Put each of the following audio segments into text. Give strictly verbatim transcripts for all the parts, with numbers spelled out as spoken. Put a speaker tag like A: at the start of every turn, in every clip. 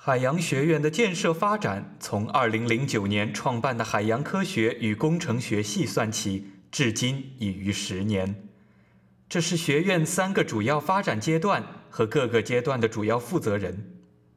A: 海洋学院的建设发展，从二零零九年创办的海洋科学与工程学系算起，至今已逾十年。这是学院三个主要发展阶段和各个阶段的主要负责人。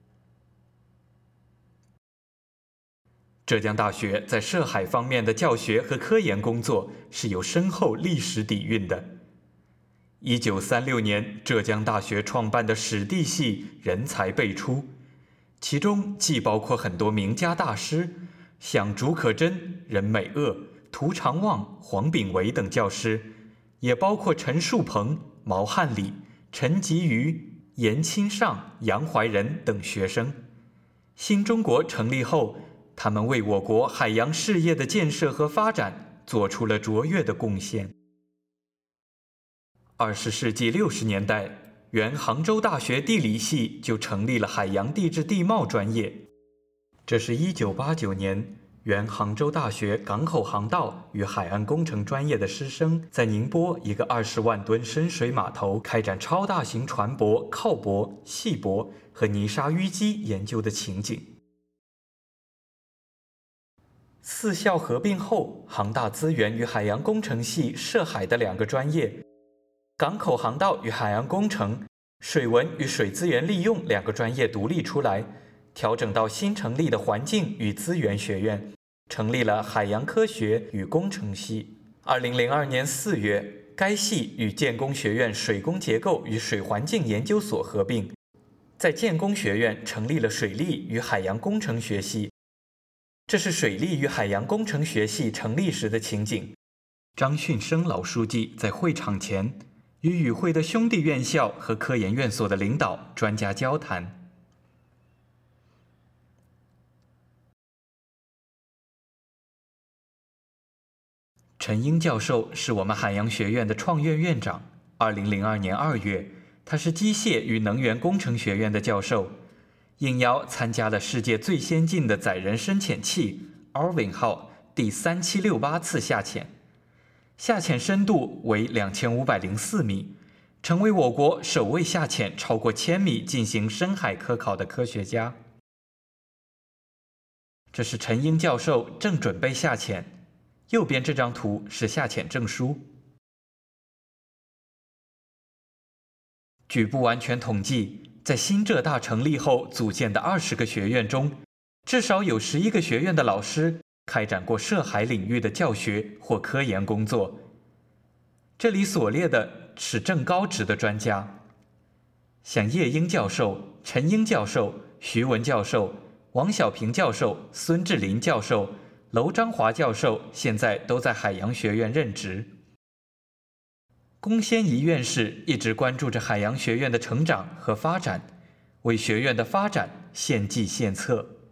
A: 浙江大学在涉海方面的教学和科研工作是有深厚历史底蕴的。一九三六年，浙江大学创办的史地系人才辈出，其中既包括很多名家大师，像竺可桢、任美鄂、涂长望、黄秉维等教师，也包括陈树鹏、毛汉礼、陈吉瑜、严钦尚、杨怀仁等学生。新中国成立后，他们为我国海洋事业的建设和发展做出了卓越的贡献。二十世纪六十年代，原杭州大学地理系就成立了海洋地质地貌专业。这是一九八九年，原杭州大学港口航道与海岸工程专业的师生在宁波一个二十万吨深水码头开展超大型船舶靠泊、系泊和泥沙淤积研究的情景。四校合并后，杭大资源与海洋工程系涉海的两个专业，港口航道与海洋工程、水文与水资源利用两个专业独立出来，调整到新成立的环境与资源学院，成立了海洋科学与工程系。二零零二年四月，该系与建工学院水工结构与水环境研究所合并，在建工学院成立了水利与海洋工程学系。这是水利与海洋工程学系成立时的情景。张训生老书记在会场前与与会的兄弟院校和科研院所的领导、专家交谈。陈英教授是我们海洋学院的创院院长。二零零二年二月，他是机械与能源工程学院的教授，应邀参加了世界最先进的载人深潜器 Orvin 号第三七六八次下潜，下潜深度为两千五百零四米，成为我国首位下潜超过千米进行深海科考的科学家。这是陈英教授正准备下潜，右边这张图是下潜证书。据不完全统计，在新浙大成立后组建的二十个学院中，至少有十一个学院的老师开展过涉海领域的教学或科研工作。这里所列的是正高职的专家，像叶英教授、陈英教授、徐文教授、王小平教授、孙志林教授、娄章华教授现在都在海洋学院任职。龚先仪院士一直关注着海洋学院的成长和发展，为学院的发展献计献策。